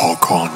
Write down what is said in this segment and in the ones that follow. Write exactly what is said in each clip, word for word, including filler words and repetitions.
هاکان.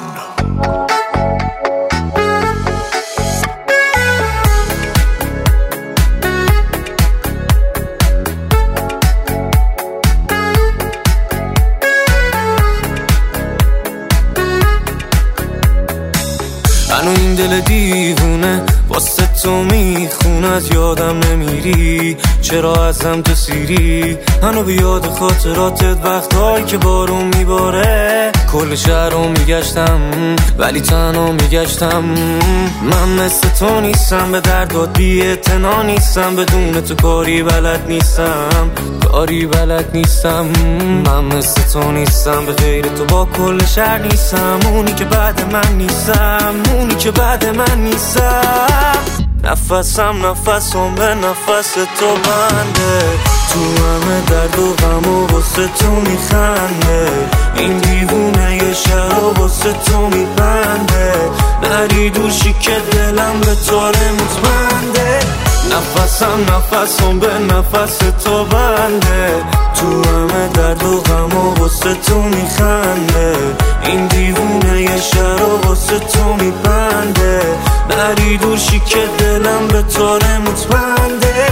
منو این دل دیوونه واسه تو میخونه، از یادم نمیری چرا ازم تو سیری. منو بیاد خاطراتت وقتایی که بارون میباره، کل شهر رو میگشتم ولی تنها میگشتم. من مثل تو نیستم، به دردات بی اعتنا نیستم، بدون تو کاری بلد نیستم، کاری بلد نیستم. من مثل تو نیستم، به غیر تو با کل شهر نیستم، اونی که بعد من نیستم، اونی که بعد من نیستم. نفسم نفسم به نفس تو بنده، تو همه درد و غم و واسه تو میخنده. این دیوونه یه شهر و واسه تو میبنده، نری دوشی که دلم به طاره مطمئنده. نفسم نفسم به نفس تو بنده، تو همه درد و غم و واسه تو میخنده. این دیوونه یه شهر و واسه تو میبنده، نری دوشی که دلم به طاره مطمئنده.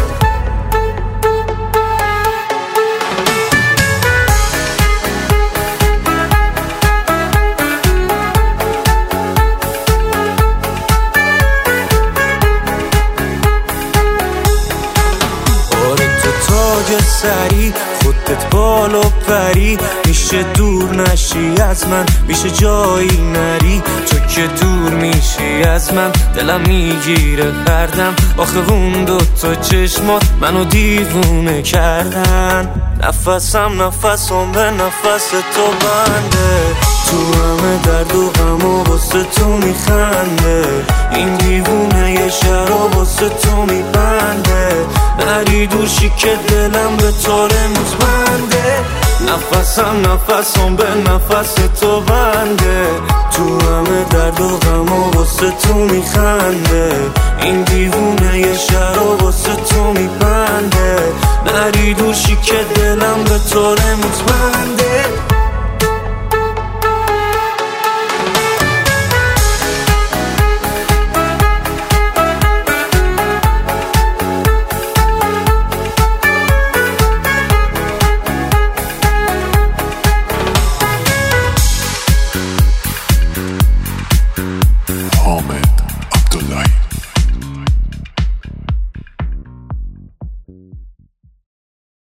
تاج سری خودت بالا پری، میشه دور نشی از من، میشه جایی نری. تو که دور میشی از من دلم میگیره خردم، آخه اون دوتا چشمات منو دیوونه کردن. نفسم نفسم به نفس تو بنده، تو همه درد و غم و واسه تو میخنده. این دیوونه یه شهر و واسه تو میبنده، نری دوشی که دلم به طاره مطمئنده. نفسم نفسم به نفس تو بنده، تو همه درد و غم و واسه تو میخنده. این دیوونه یه شهر و واسه تو میبنده، نری دوشی که دلم به طاره مطمئنده.